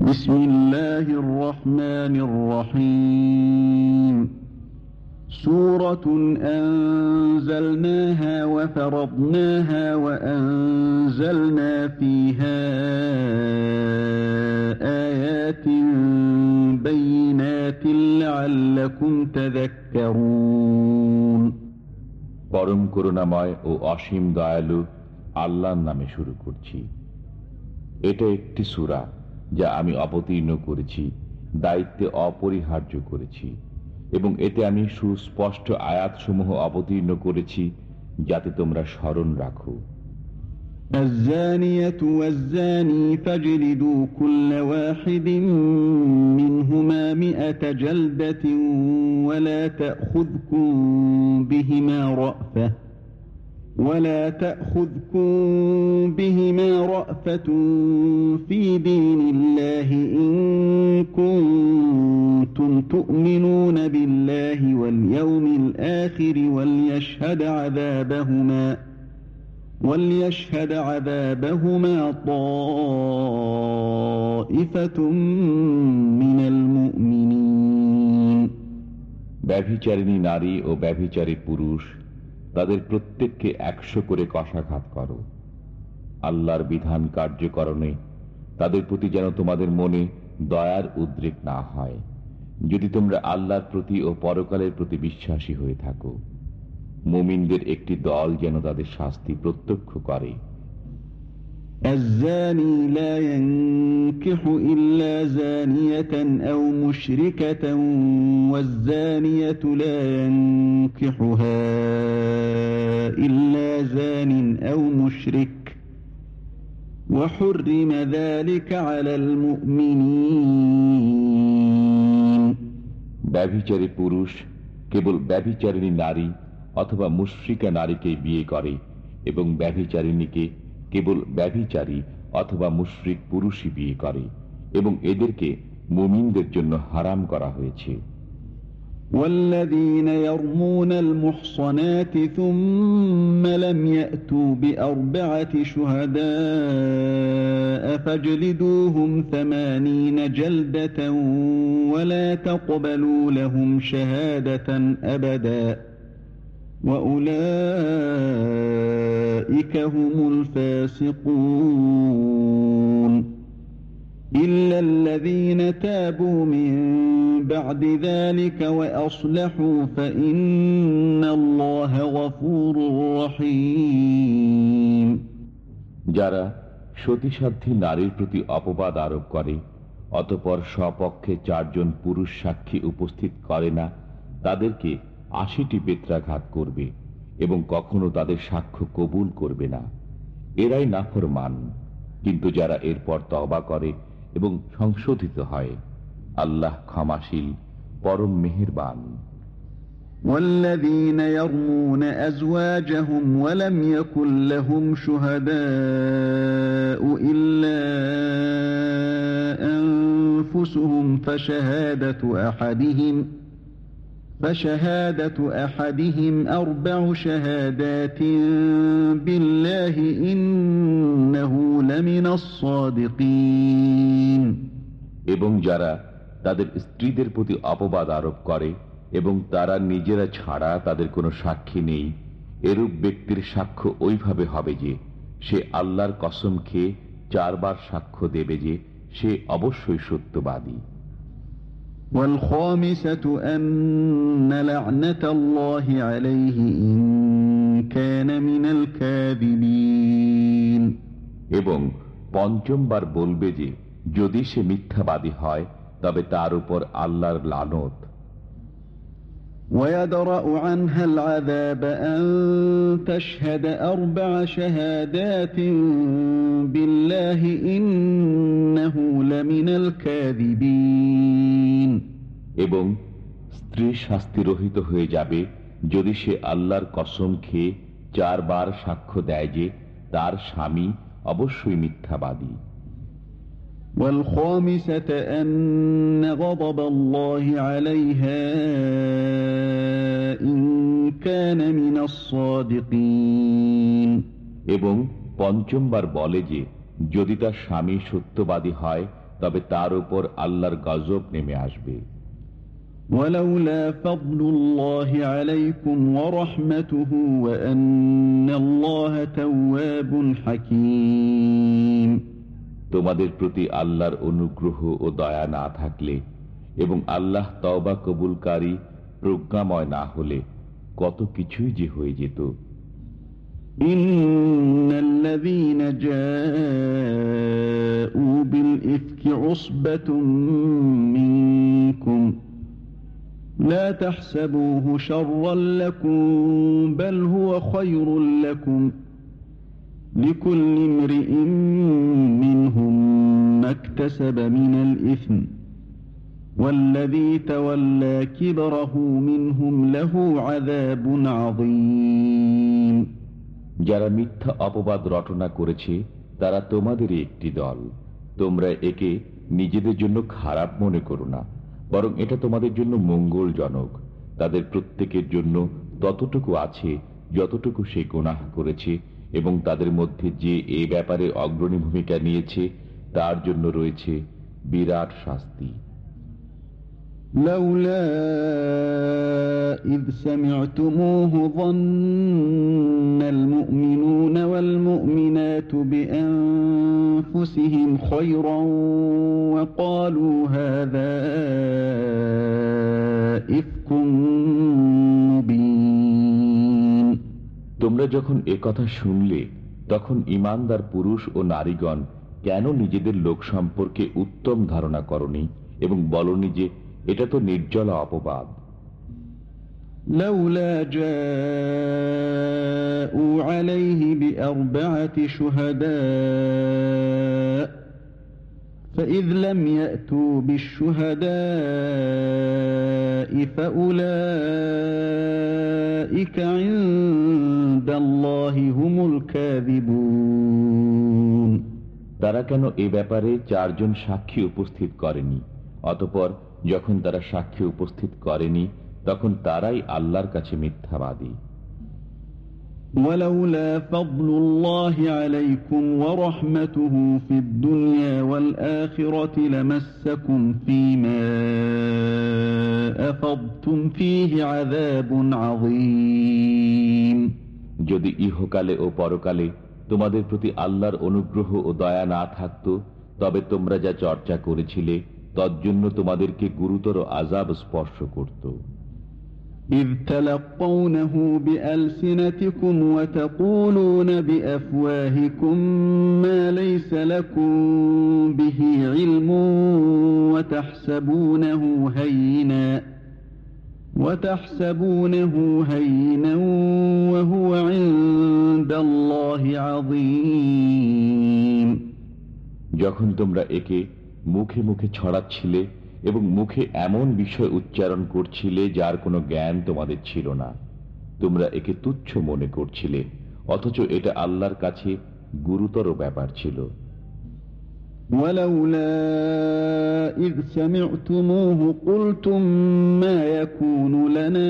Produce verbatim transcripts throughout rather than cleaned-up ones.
বিসমিল্লাহির রহমানির রহিম। সূরাতুন আনজালনাহা ওয়া ফারাদনাহা ওয়া আনজালনা ফীহা আয়াতিন বাইয়িনাতিন লাআল্লাকুম তাযাক্কারুন। পরম করুণাময় ও অসীম দয়ালু আল্লাহর নামে শুরু করছি। এটা একটি সূরা যা আমি অবতীর্ণ করেছি, দায়িত্বে অপরিহার্য করেছি, এবং এতে আমি সুস্পষ্ট আয়াতসমূহ অবতীর্ণ করেছি যাতে তোমরা স্মরণ রাখো। الزانية والزاني فاجلدوا كل واحد منهما مئة جلدة ولا تأخذكم بهما رأفة ولا تأخذكم بهما رأفة في دين الله إن كنتم تؤمنون بالله واليوم الآخر وليشهد عذابهما وليشهد عذابهما طائفة من المؤمنين। ব্যভিচারিণী নারী ও ব্যভিচারী পুরুষ তাদের প্রত্যেককে একশো করে কশাঘাত করো। আল্লাহর বিধান কার্যকরণে তাদের প্রতি যেন তোমাদের মনে দয়ার উদ্রেক না হয়, যদি তোমরা আল্লাহর প্রতি ও পরকালের প্রতি বিশ্বাসী হয়ে থাকো। মুমিনদের একটি দল যেন তাদের শাস্তি প্রত্যক্ষ করে। الزاني لا ينكح إلا زانية أو مشركة والزانية لا ينكحها إلا زان أو مشرك وحرم ذلك على المؤمنين। ব্যভিচারী পুরুষ কেবল ব্যভিচারিণী নারী অথবা মুশরিকা নারীকে বিয়ে করে, এবং ব্যভিচারিণীকে কেবল ব্যভিচারী অথবা মুশরিক পুরুষই বিয়ে করে, এবং এদেরকে মুমিনদের জন্য হারাম করা হয়েছে। والذين يرمون المحصنات ثم لم يأتوا بأربعة شهداء فاجلدوهم ثمانين جلدة ولا تقبلوا لهم شهادة أبدا وأولئك هم الفاسقون إلا الذين تابوا من بعد ذلك وأصلحوا فإن الله غفور رحيم। যারা সতীসাধ্যী নারীর প্রতি অপবাদ আরোপ করে অতঃপর স্বপক্ষে চারজন পুরুষ সাক্ষী উপস্থিত করে না, তাদেরকে আশিটি বেত্রাঘাত করবে এবং কখনো তাদের সাক্ষ্য কবুল করবে না। এরাই নাফরমান। কিন্তু যারা এরপর তওবা করে এবং সংশোধিত হয়, আল্লাহ ক্ষমাশীল, পরম মেহেরবান। والذين يرمون أزواجهم ولم يكن لهم شهداء إلا أنفسهم فشهادة أحدهم فشهادة أحدهم أربع شهادات بالله إنه لمن الصادقين। এবং যারা তাদের স্ত্রীদের প্রতি অপবাদ আরোপ করে এবং তারা নিজেরা ছাড়া তাদের কোনো সাক্ষী নেই, এরূপ ব্যক্তির সাক্ষ্য ওইভাবে হবে যে সে আল্লাহর কসম খেয়ে চারবার সাক্ষ্য দেবে যে সে অবশ্যই সত্যবাদী। والخامسة أن لعنة الله عليه إن كان من الكاذبين। এবং পঞ্চমবার বলবে যে যদি সে মিথ্যাবাদী হয় তবে তার উপর আল্লাহর লানত। ويدرأ عنها العذاب أن تشهد أربع شهادات بالله إنه لمن الكاذبين। এবং স্ত্রী শাস্তি রহিত হয়ে যাবে যদি সে আল্লাহর কসম খেয়ে চারবার সাক্ষ্য দেয় যে তার স্বামী অবশ্যই মিথ্যাবাদী। والخامسة أن غضب الله عليها إن كان من الصادقين। এবং পঞ্চমবার বলে যে যদি তার স্বামী সত্যবাদী হয় তবে তার উপর আল্লাহর গজব নেমে আসবে। ولولا فضل الله عليكم ورحمته وأن الله تواب حكيم। তোমাদের প্রতি আল্লাহর অনুগ্রহ ও দয়া না থাকলে এবং আল্লাহ তওবা কবুলকারী প্রজ্ঞাময় না হলে কত কিছুই যে হয়ে যেত। ইন্নাল্লাযীনা জাউ বিল ইফকি উসবাতুম মিনকুম লা তাহসাবুহু শাররান লাকুম বাল হুয়া খায়রুল লাকুম লিকুল্লি ইমরিইন মিনহুম মাকতাসাবা মিনাল ইসম والذي تولى كبره منهم له عذاب عظيم। যারা মিথ্যা অপবাদ রটনা করেছে তারা তোমাদেরই একটি দল। তোমরা একে নিজেদের জন্য খারাপ মনে করো না, বরং এটা তোমাদের জন্য মঙ্গলজনক। তাদের প্রত্যেকের জন্য ততটুকু আছে যতটুকু সে গুনাহ করেছে, এবং তাদের মধ্যে যে এ ব্যাপারে অগ্রণী ভূমিকা নিয়েছে তার জন্য রয়েছে বিরাট শাস্তি। لولا إذ سمعتموه ظن المؤمنون والمؤمنات بأنفسهم خيرا وقالوا هذا إفك مبين। তোমরা যখন একথা শুনলে তখন ঈমানদার পুরুষ ও নারীগণ কেন নিজেদের লোক সম্পর্কে উত্তম ধারণা করনি এবং বলনি যে এটা তো নির্জলা অপবাদ। লাউলা জাউ আলাইহি বিআরবাআতি শুহাদা فإذ لم يأتوا بالشهداء فأولئك عند الله هم الكاذبون। তারা কেন এ ব্যাপারে চারজন সাক্ষী উপস্থিত করেনি? অতঃপর যখন তারা সাক্ষী উপস্থিত করেনি তখন তারাই আল্লাহর কাছে মিথ্যাবাদী। ওয়ালাউলা ফাদলুল্লাহি আলাইকুম ওয়া রাহমাতুহু ফিদ দুনিয়া ওয়াল আখিরাতি লামাসসাকুম ফীমা আফাদতুম ফীহি আযাবুন আযীম। যদি ইহকালে ও পরকালে তোমাদের প্রতি আল্লাহর অনুগ্রহ ও দয়া না থাকত তবে তোমরা যা চর্চা করেছিলে তজ্জন্য তোমাদেরকে গুরুতর আযাব স্পর্শ করত। إذ تلقونه بألسنتكم وتقولون بأفواهكم ما ليس لكم به علم وتحسبونه هينا وتحسبونه هينا وهو عند الله عظيم। যখন তোমরা একে মুখে মুখে ছড়াচ্ছিলে এবং মুখে এমন বিষয় উচ্চারণ করছিলে যার কোনো জ্ঞান তোমাদের ছিল না, তোমরা একে তুচ্ছ মনে করছিলে, অথচ এটা আল্লাহর কাছে গুরুতর ব্যাপার ছিল। ওয়ালাউলা ইয সামি'তুমুহু কুলতুম মা ইয়াকুনু লানা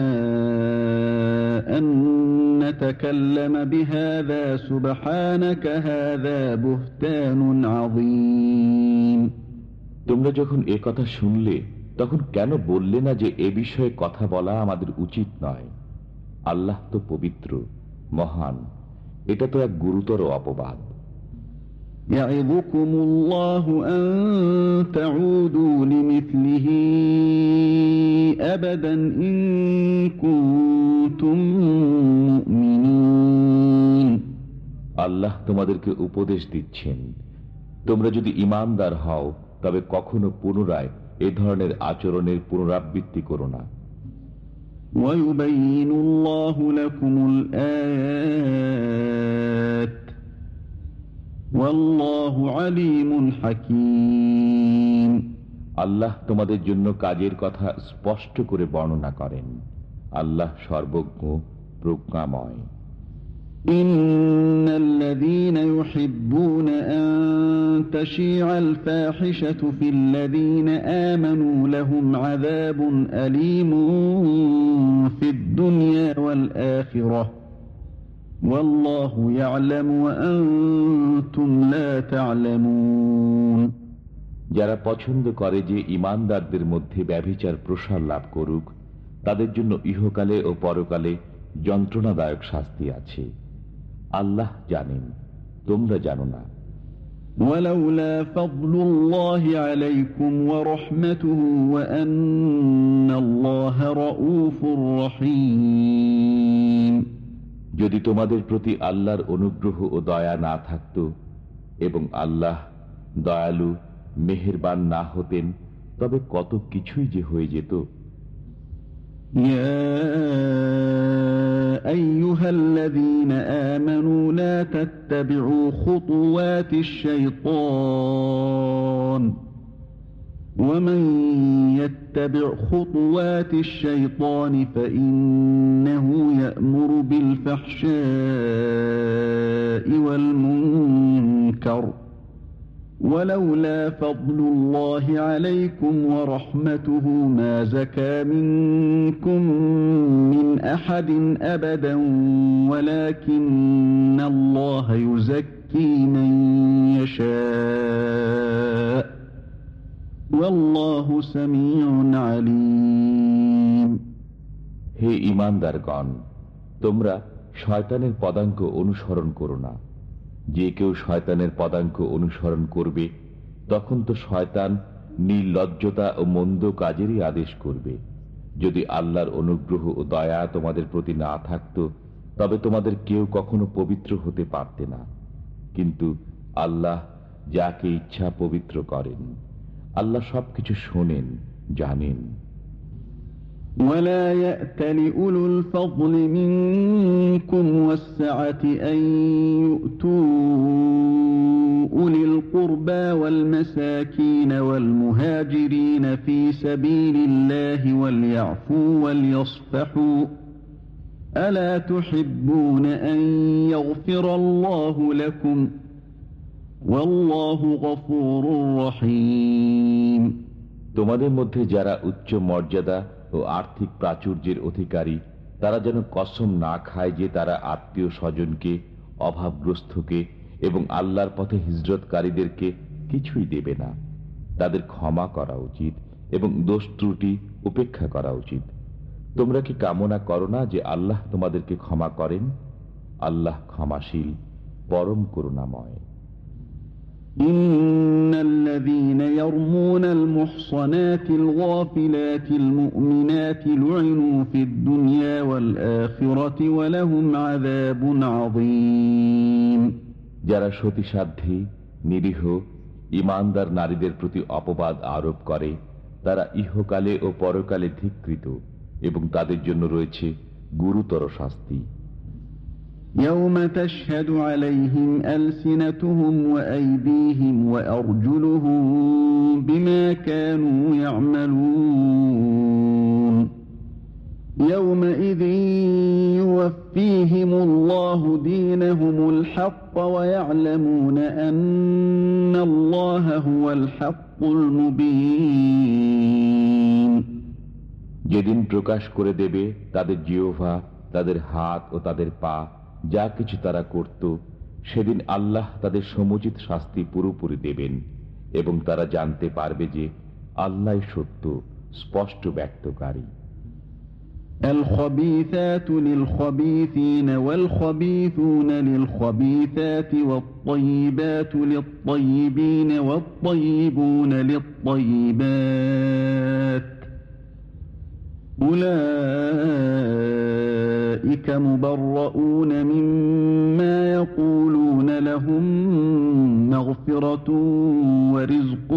আন নাতাকাল্লামা বিহাযা সুবহানাকা হাযা বুহতানুন আযীম। তোমরা যখন এ কথা শুনলে তখন কেন বললে না যে এ বিষয়ে কথা বলা আমাদের উচিত নয়? আল্লাহ তো পবিত্র, মহান, এটা তো এক গুরুতর অপবাদ। ইয়াইযুকুমুল্লাহু আন তাউদু লিমিসলিহি আবাদান ইন কুনতুম মুমিনিন। আল্লাহ তোমাদেরকে উপদেশ দিচ্ছেন, তোমরা যদি ঈমানদার হও তবে কখনো পুনরায় এ ধরনের আচরণের পুনরাবৃত্তি করো না। ওয়ায়ুবাইয়িনুল্লাহু লাকুমুল আয়াত ওয়াল্লাহু আলীমুন হাকীম। আল্লাহ তোমাদের জন্য কাজের কথা স্পষ্ট করে বর্ণনা করেন। আল্লাহ সর্বজ্ঞ, প্রজ্ঞাময়। ইন্নাল্লাযীনা ইউহিব্বুনা আন তাশীআল ফাহিশাতু ফিল্লাযীনা আমানু লাহুম আযাবুন আলীমুন ফিদ দুনিয়া ওয়াল আখিরাহ ওয়াল্লাহু ইয়া'লামু ওয়া আনতুম লা তা'লামুন। যারা পছন্দ করে যে ঈমানদারদের মধ্যে ব্যভিচার প্রসার লাভ করুক, তাদের জন্য ইহকালে ও পরকালে যন্ত্রণাদায়ক শাস্তি আছে। আল্লাহ জানেন, তোমরা জানো না। ওয়ালাউলা ফাদলুল্লাহি আলাইকুম ওয়া রাহমাতুহু ওয়া আন্নাল্লাহা রাউফুর রহিম। যদি তোমাদের প্রতি আল্লাহর অনুগ্রহ ও দয়া না থাকত এবং আল্লাহ দয়ালু মেহেরবান না হতেন, তবে কত কিছুই যে হয়ে যেত। ইয়া আইয়ুহাল্লাযীনা আমানু লা তাত্তাবিউ খুতুওয়াতিশ শাইতান ওয়া মান ইয়াত্তাবি' খুতুওয়াতিশ শাইতানি ফাইন্নাহু ইয়া'মুরু বিল ফাহশাই ওয়াল মুনকার ولولا فضل الله عليكم ورحمته ما زكى منكم من أحد أبدا ولكن الله يزكي من يشاء والله سميع عليم। হে ঈমানদারগণ, তোমরা শয়তানের পদাঙ্ক অনুসরণ করো না। যে কেউ শয়তানের পদাঙ্ক অনুসরণ করবে, তখন তো শয়তান নির্লজ্জতা ও মন্দ কাজেরই আদেশ করবে। যদি আল্লাহর অনুগ্রহ ও দয়া তোমাদের প্রতি না থাকত, তবে তোমাদের কেউ কখনো পবিত্র হতে পারতে না। কিন্তু আল্লাহ যাকে ইচ্ছা পবিত্র করেন। আল্লাহ সবকিছু শোনেন, জানেন। ولا يأتل أولو الفضل منكم والسعة أن يؤتوا أولي القربى والمساكين والمهاجرين في سبيل الله وليعفوا وليصفحوا ألا تحبون أن يغفر الله لكم والله غفور رحيم। তোমাদের মধ্যে যারা উচ্চ মর্যাদা ও আর্থিক প্রাচুর্যের অধিকারী, তারা যেন কসম না খায় যে তারা আত্মীয় স্বজনকে, অভাবগ্রস্তকে এবং আল্লাহর পথে হিজরতকারীদেরকে কিছুই দেবে না। তাদের ক্ষমা করা উচিত এবং দোষ ত্রুটি উপেক্ষা করা উচিত। তোমরা কি কামনা করো না যে আল্লাহ তোমাদেরকে ক্ষমা করেন? আল্লাহ ক্ষমাশীল, পরম করুণাময়। ইন্নাল্লাযীনা ইয়ারমুনাল মুহসানাতিল গাফিলাতিল মুমিনাতি লুইনু ফিদ দুনিয়া ওয়াল আখিরাতি ওয়া লাহুম আযাবুন আযীম। যারা সতীসাধ্যী, নিরীহ, ঈমানদার নারীদের প্রতি অপবাদ আরোপ করে, তারা ইহকালে ও পরকালে ধিক্কৃত এবং তাদের জন্য রয়েছে গুরুতর শাস্তি। يوم تشهد عليهم ألسنتهم وأيديهم وأرجلهم بما كانوا يعملون يومئذ يوفيهم الله دينهم الحق ويعلمون أن الله هو الحق المبين। যেদিন প্রকাশ করে দেবে তাদের জিহ্বা, তাদের হাত ও তাদের পা, যা কিছু তারা করত, সেদিন আল্লাহ তাদের সমুচিত শাস্তি পুরোপুরি দেবেন এবং তারা জানতে পারবে যে আল্লাহ সত্য, স্পষ্ট ব্যক্তকারী। الخبيثات للخبيثين والخبيثون للخبيثات والطيبات للطيبين والطيبون للطيبات أولئك مبرؤون مما يقولون لهم مغفرة ورزق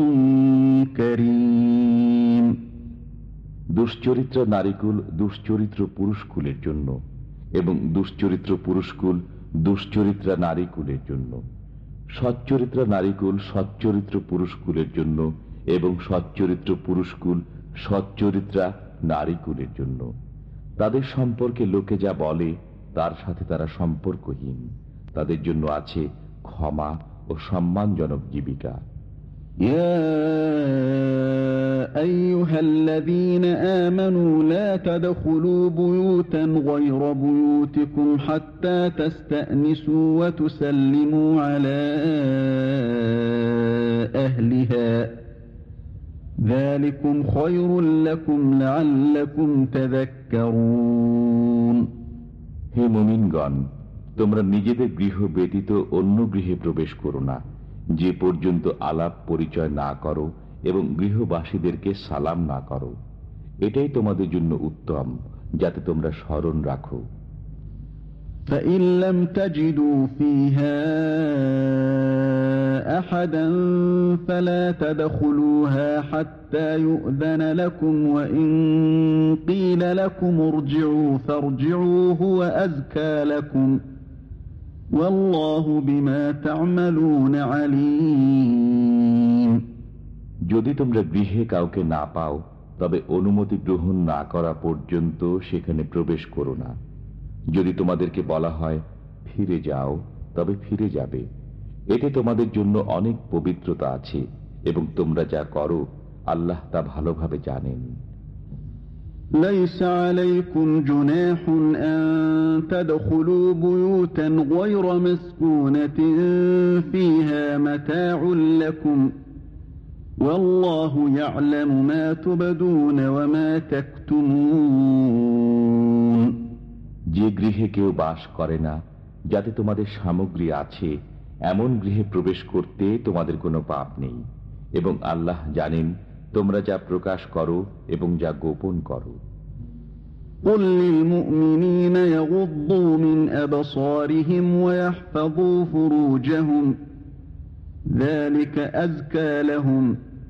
كريم। দুশ্চরিত্র নারীকুল দুশ্চরিত্র পুরুষকুলের জন্য এবং দুশ্চরিত্র পুরুষকুল দুশ্চরিত্রা নারীকুলের জন্য। সচ্চরিত্র নারীকুল সচ্চরিত্র পুরুষকুলের জন্য এবং সচ্চরিত্র পুরুষকুল সচ্চরিত্রা নারীকুলের জন্য। তাদের সম্পর্কে লোকে যা বলে তার সাথে তারা সম্পর্কহীন। তাদের জন্য আছে ক্ষমা ও সম্মানজনক জীবিকা। ইয়া আইয়ুহাল্লাযীনা আমানু লা তাদখুলু বুয়ুতান গায়রা বুয়ুতিকুম হাত্তা তাস্তানিসু ওয়া তুসাল্লিমু আলা আহলিহা ذلكم خير لكم لعلكم تذكرون। হে মুমিনগণ, তোমরা নিজেদের গৃহ ব্যতীত অন্য গৃহে প্রবেশ করো না, যে পর্যন্ত আলাপ পরিচয় না করো এবং গৃহবাসীদেরকে সালাম না করো। এটাই তোমাদের জন্য উত্তম, যাতে তোমরা স্মরণ রাখো। فإن لم تجدوا فيها أحدا فلا تدخلوها حتى يؤذن لكم وإن قيل لكم ارجعوا فارجعوا هو أزكى لكم والله بما تعملون عليم। যদি তোমরা গৃহে কাউকে না পাও, তবে অনুমতি গ্রহণ না করা পর্যন্ত সেখানে প্রবেশ করো না। যদি তোমাদেরকে বলা হয় ফিরে যাও, তবে ফিরে যাবে। এতে তোমাদের জন্য অনেক পবিত্রতা আছে এবং তোমরা যা করো আল্লাহ তা ভালোভাবে জানেন। ليس عليكم جناح أن تدخلوا بيوتا غير مسكونة فيها متاع لكم والله يعلم ما تبدون وما تكتمون। যে গৃহে কেউ বাস করে না, যাতে তোমাদের সামগ্রী আছে, এমন গৃহে প্রবেশ করতে তোমাদের কোনো পাপ নেই এবং আল্লাহ জানেন তোমরা যা প্রকাশ করো এবং যা গোপন করো। قل للمؤمنين يغضوا من أبصارهم ويحفظوا فروجهم ذلك أزكى لهم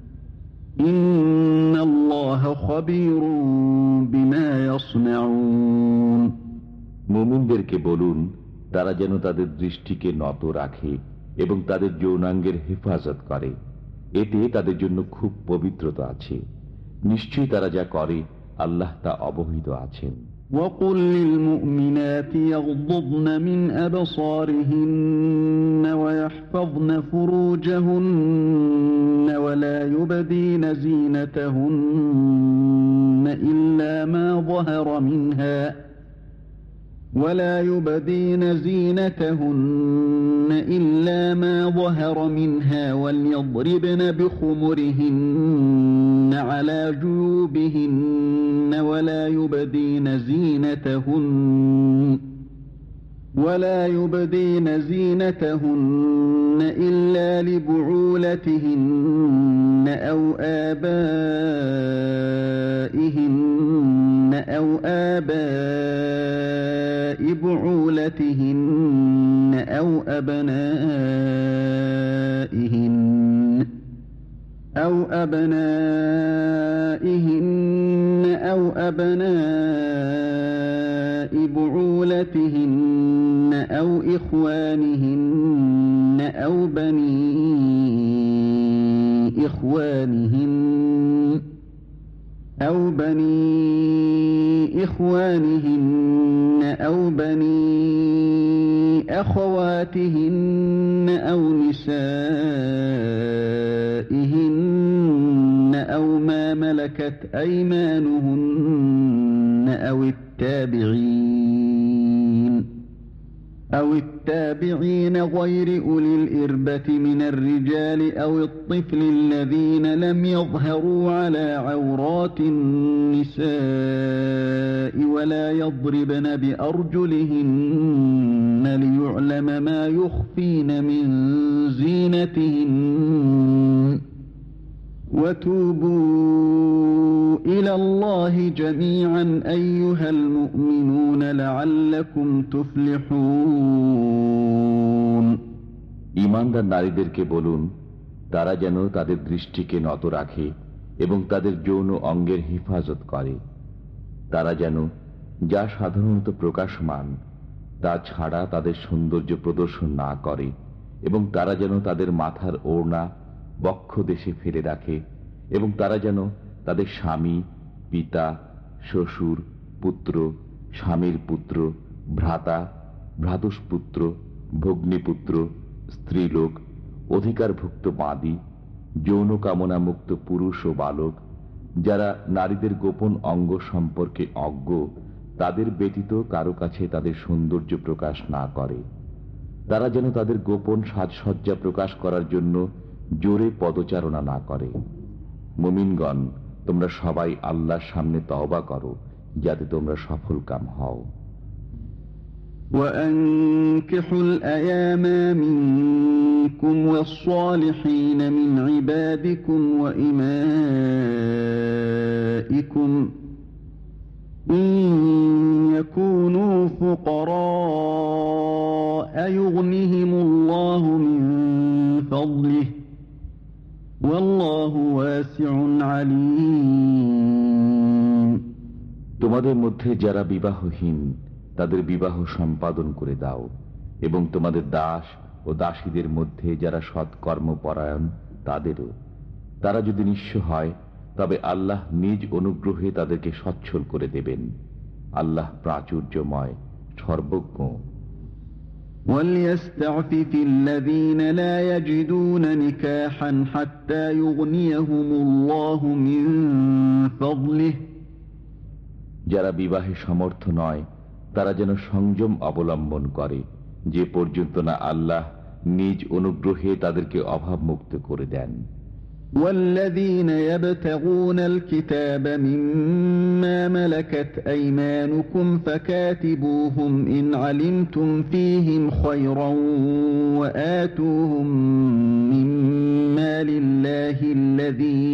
إن الله خبير بما يصنعون। মুমিনদেরকে বলুন, তারা যেন তাদের দৃষ্টিকে নত রাখে এবং তাদের যৌনাঙ্গের হেফাজত করে। এতে তাদের জন্য খুব পবিত্রতা আছে। নিশ্চয়ই তারা যা করে আল্লাহ তা অবহিত আছেন। وقل للمؤمنات يغضضن من أبصارهن ويحفظن فروجهن ولا يبدين زينتهن إلا ما ظهر منها ولا يبدين زينتهن إلا ما ظهر منها وليضربن بخمرهن على جيوبهن ولا يبدين زينتهن ولا يبدين زينتهن إلا لبعولتهن أو آبائهن أو آباء بعولتهن أو أبنائهن أو أبنائهن أو أبناء بعولتهن أو إخوانهن أو بني إخوانهن أو بني إخوانهن أو بني أخواتهن أو نسائهن أو ما ملكت أيمانهن أو التابعين أو التابعين غير أولي الإربة من الرجال أو الطفل الذين لم يظهروا على عورات النساء ولا يضربن بأرجلهن ليعلم ما يخفين من زينتهن وتوبوا إلى الله جميعا أيها المؤمنون لعلكم تفلحون। ঈমানদার নারীদেরকে বলুন, তারা যেন তাদের দৃষ্টিকে নত রাখে এবং তাদের যৌন অঙ্গের হেফাজত করে। তারা যেন যা সাধারণত প্রকাশমান তা ছাড়া তাদের সৌন্দর্য প্রদর্শন না করে এবং তারা যেন তাদের মাথার ওড়না বক্ষ দেশে ফেলে রাখে এবং তারা যেন তাদের স্বামী, পিতা, শ্বশুর, পুত্র, স্বামীর পুত্র, ভ্রাতা, ভ্রাতুষ্পুত্র, ভগ্নীপুত্র, স্ত্রীলোক, অধিকারভুক্ত বাদী, যৌন কামনা মুক্ত পুরুষ ও বালক, যারা নারীদের গোপন অঙ্গ সম্পর্কে অজ্ঞ, তাদের ব্যতীত কারো কাছে তাদের সৌন্দর্য প্রকাশ না করে। তারা যেন তাদের গোপন সাজসজ্জা প্রকাশ করার জন্য জোরে পদচারণা না করে। মুমিনগণ, তোমরা সবাই আল্লাহর সামনে তওবা করো যাতে তোমরা সফলকাম হও। وأنكحوا الأيام منكم والصالحين من عبادكم وإمائكم إن يكونوا فقراء يغنهم الله من فضله والله واسع عليم। তোমাদের মধ্যে যারা বিবাহহীন তাদের বিবাহ সম্পাদন করে দাও, এবং তোমাদের দাস ও দাসীদের মধ্যে যারা সৎকর্মপরায়ণ তাদেরও। তারা যদি নিঃস্ব হয় তবে আল্লাহ নিজ অনুগ্রহে তাদেরকে সচ্ছল করে দেবেন। আল্লাহ প্রাচুর্যময়, সর্বজ্ঞ। وَلْيَسْتَعْفِفِ الَّذِينَ لَا يَجِدُونَ نِكَاحًا حَتَّى يُغْنِيَهُمُ اللَّهُ مِنْ فَضْلِهِ। যারা বিবাহে সমর্থ নয় তারা যেন সংযম অবলম্বন করে, যে পর্যন্ত না আল্লাহ নিজ অনুগ্রহে তাদেরকে অভাবমুক্ত করে দেন। وَالَّذِينَ يَبْتَغُونَ الْكِتَابَ مِمَّا مَلَكَتْ أَيْمَانُكُمْ فَكَاتِبُوهُمْ إِنْ عَلِمْتُمْ فِيهِمْ خَيْرًا وَآتُوهُمْ مِمَّا لِلَّهِ الَّذِي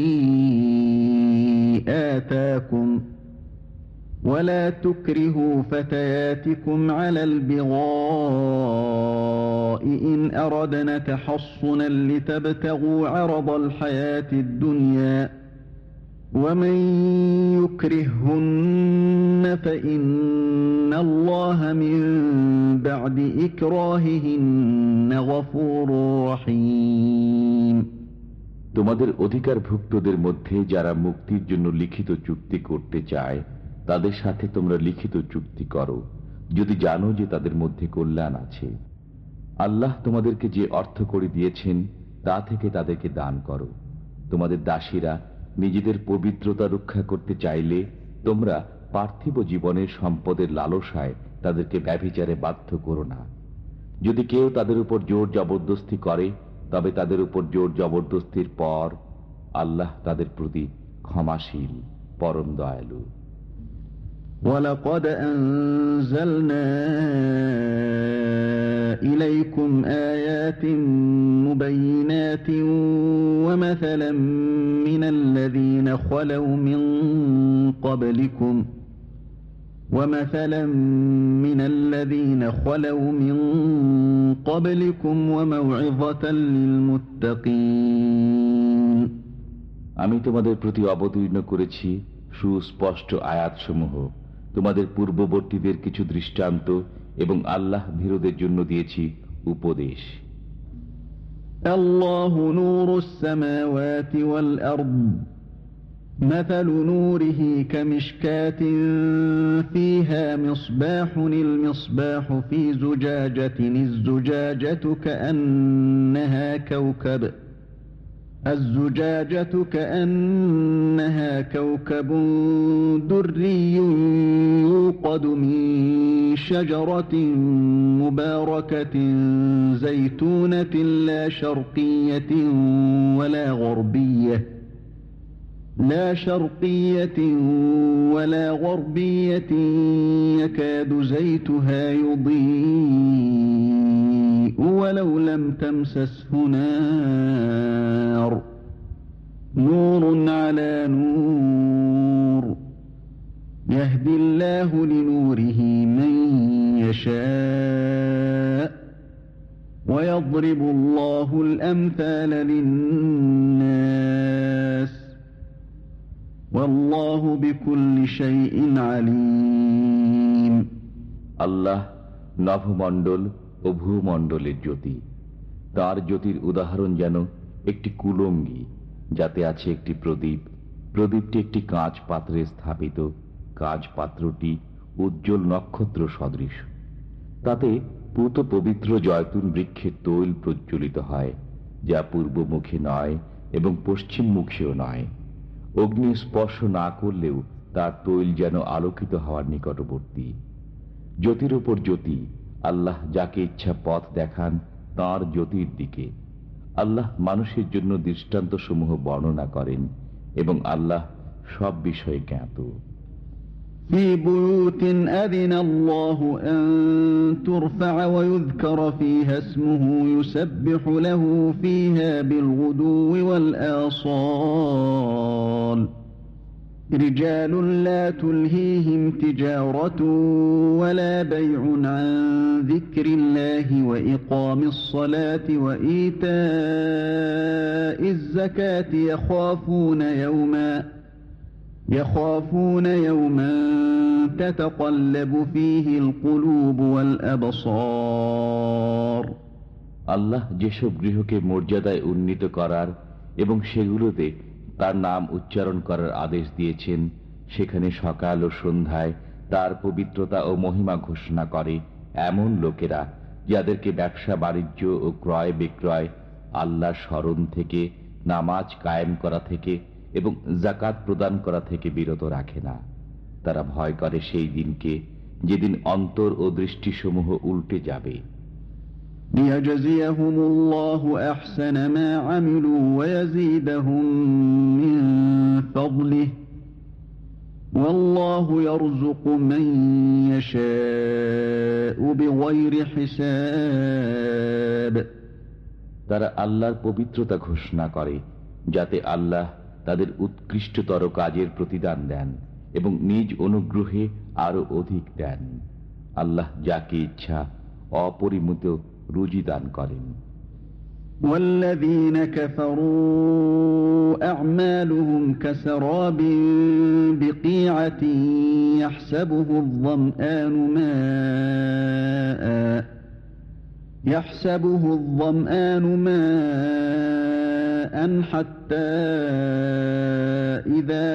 آتَاكُمْ وَلَا تُكْرِهُوا فَتَيَاتِكُمْ عَلَى الْبِغَاءِ إِنْ أَرَدْنَ تَحَصُّنًا لِتَبْتَغُوا عَرَضَ الْحَيَاةِ الدُّنْيَا وَمَنْ يُكْرِههُّنَّ فَإِنَّ اللَّهَ مِنْ بَعْدِ إِكْرَاهِهِنَّ غَفُورٌ رَحِيمٌ। তোমাদের অধিকারভুক্তদের মধ্যে যারা মুক্তির জন্য লিখিত চুক্তি করতে চায় তাদের সাথে তোমরা লিখিত চুক্তি করো, যদি জানো যে তাদের মধ্যে কল্যাণ আছে। আল্লাহ তোমাদেরকে যে অর্থ করে দিয়েছেন তা থেকে তাদেরকে দান করো। তোমাদের দাসীরা নিজেদের পবিত্রতা রক্ষা করতে চাইলে তোমরা পার্থিব জীবনের সম্পদের লালসায় তাদেরকে ব্যভিচারে বাধ্য করো না। যদি কেউ তাদের উপর জোর জবরদস্তি করে তবে তাদের উপর জোর জবরদস্তির পর আল্লাহ তাদের প্রতি ক্ষমাশীল, পরম দয়ালু। وَلَقَدْ أَنزَلْنَا إِلَيْكُمْ آيَاتٍ مُبَيِّنَاتٍ وَمَثَلًا مِنَ الَّذِينَ خَلَوْا مِنْ قَبْلِكُمْ وَمَثَلًا مِنَ الَّذِينَ خَلَوْا مِنْ قَبْلِكُمْ وَمَوْعِظَةً لِلْمُتَّقِينَ। আমি তোমাদের প্রতি অবতীর্ণ করেছি সুস্পষ্ট আয়াতসমূহ, তোমাদের পূর্ববর্তীদের কিছু দৃষ্টান্ত, এবং আল্লাহ ভীরুদের জন্য দিয়েছি উপদেশ। আল্লাহু নূরুস সামাওয়াতি ওয়াল আরদ مثل نوره كمشكاة فيها مصباح المصباح في زجاجة الزجاجة كأنها كوكب الزجاجة كأنها كوكب دري يوقد من شجرة مباركة زيتونة لا شرقية ولا غربية لا شرقية ولا غربية يكاد زيتها يضيء ولو لم تمسسه نار نور على نور يهدي الله لنوره من يشاء ويضرب الله الأمثال للناس والله بكل شيء عليم। আল্লাহ নভমণ্ডল ও ভূমণ্ডলের জ্যোতি। তার জ্যোতির উদাহরণ যেন একটি কুলঙ্গি, যাতে আছে একটি প্রদীপ। প্রদীপটি একটি কাঁচ পাত্রে স্থাপিত। কাঁচ পাত্রটি উজ্জ্বল নক্ষত্র সদৃশ। তাতে পূত পবিত্র জয়তুন বৃক্ষের তৈল প্রজ্বলিত হয়, যা পূর্বমুখী নয় এবং পশ্চিমমুখীও নয়। অগ্নি স্পর্শ না করলেও তার তৈল যেন আলোকিত হওয়ার নিকটবর্তী। জ্যোতির উপর জ্যোতি। আল্লাহ যাকে ইচ্ছা পথ দেখান তাঁর জ্যোতির দিকে। আল্লাহ মানুষের জন্য দৃষ্টান্তসমূহ বর্ণনা করেন এবং আল্লাহ সব বিষয়ে জ্ঞাত। في بيوت أذن الله أن ترفع ويذكر فيها اسمه يسبح له فيها بالغدو والآصال رجال لا تلهيهم تجارة ولا بيع عن ذكر الله وإقام الصلاة وإيتاء الزكاة يخافون يوما يخافون يوما تتقلب فيه القلوب والأبصار আল্লাহ যেসব গৃহকে মর্যাদায় উন্নীত করার এবং সেগুলোতে তার নাম উচ্চারণ করার আদেশ দিয়েছেন, সেখানে সকাল ও সন্ধ্যায় তার পবিত্রতা ও মহিমা ঘোষণা করে এমন লোকেরা যাদেরকে ব্যবসা বাণিজ্য ও ক্রয় বিক্রয়, আল্লাহর স্মরণ থেকে, নামাজ কায়েম করা থেকে এবং যাকাত প্রদান করা থেকে বিরত রাখে না। তারা ভয় করে সেই দিনকে যেদিন অন্তর ও দৃষ্টিসমূহ উল্টে যাবে। ليجزيهم الله أحسن ما عملوا ويزيدهم من فضله والله يرزق من يشاء بغير حساب। তারা আল্লাহর পবিত্রতা ঘোষণা করে যাতে আল্লাহ তাদের উৎকৃষ্টতর কাজের প্রতিদান দেন এবং নিজ অনুগ্রহে আরো অধিক দেন। আল্লাহ যাকে ইচ্ছা অপরিমিত রুজি দান করেন। والذين كفروا أعمالهم كسراب بقيعة يحسبه الظمآن ماء يحسبه الظمآن ماء حتى إذا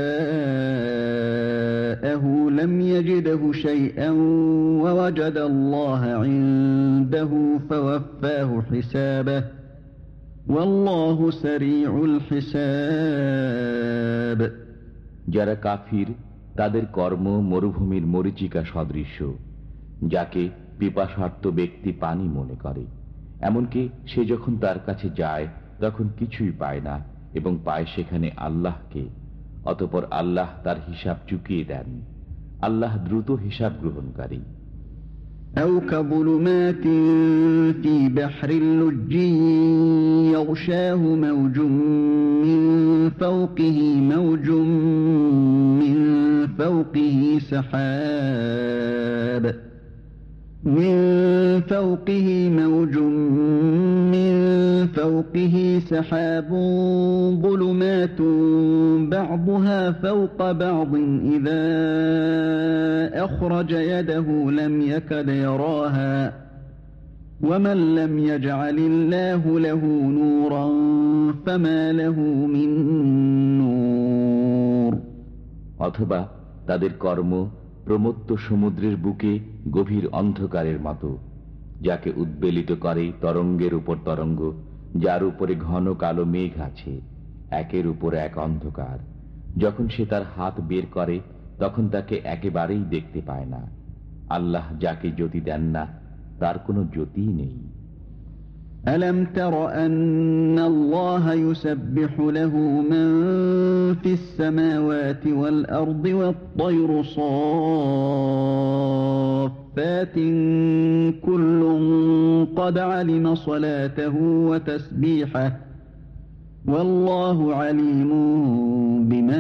جاءه لم يجده شيئا ووجد الله عنده فوفاه حسابه والله سريع الحساب। যারা কাফির তাদের কর্ম মরুভূমির মরীচিকা সদৃশ্য, যাকে পিপাসার্ত ব্যক্তি পানি মনে করে, এমনকি সে যখন তার কাছে যায় তখন কিছুই পায় না এবং পায় সেখানে আল্লাহকে। অতঃপর আল্লাহ তার হিসাব চুকিয়ে দেন। আল্লাহ দ্রুত হিসাব গ্রহণকারী। أو كظلمات في بحر لجي يغشاه موج من فوقه موج من فوقه سحاب من فوقه موج من فوقه سحاب ظلمات بعضها فوق بعض إذا أخرج يده لم يكد يراها ومن لم يجعل الله له نورا فما له من نور। অথবা তাদের কর্ম প্রমত্ত সমুদ্রের বুকে গভীর অন্ধকারের মতো, যাকে উদ্বেলিত করে তরঙ্গের উপর তরঙ্গ, যার উপরে ঘন কালো মেঘ আছে, একের উপর এক অন্ধকার। যখন সে তার হাত বের করে তখন তাকে একেবারেই দেখতে পায় না। আল্লাহ যাকে জ্যোতি দেন না তার কোনো জ্যোতিই নেই। ألم تر أن الله يسبح له من في السماوات والأرض والطير صافات كل قد علم صلاته وتسبيحه والله عليم بما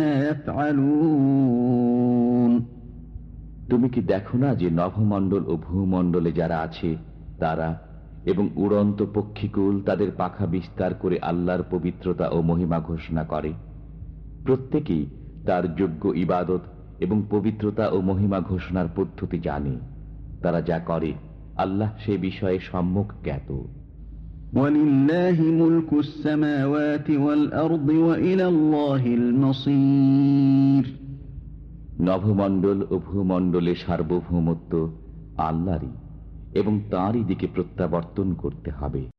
يفعلون। তুমি কি দেখো না যে নভমণ্ডল ও ভূমণ্ডলে যারা আছে তারা এবং উড়ন্ত পক্ষীকুল তাদের পাখা বিস্তার করে আল্লাহর পবিত্রতা ও মহিমা ঘোষণা করে। প্রত্যেকেই তার যোগ্য ইবাদত এবং পবিত্রতা ও মহিমা ঘোষণার পদ্ধতি জানে। তারা যা করে আল্লাহ সে বিষয়ে সম্যক জ্ঞাত। وَلِلَّهِ مُلْكُ السَّمَاوَاتِ وَالْأَرْضِ وَإِلَى اللَّهِ الْمَصِيرُ। নভমণ্ডল ও ভূমণ্ডলে সার্বভৌমত্ব আল্লাহরই এবং তাঁরই দিকে প্রত্যাবর্তন করতে হবে।